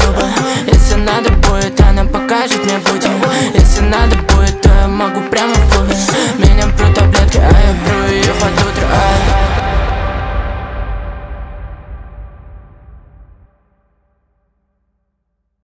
чтобы, если надо будет, она покажет мне путь. Если надо будет, то я могу прямо в клубе.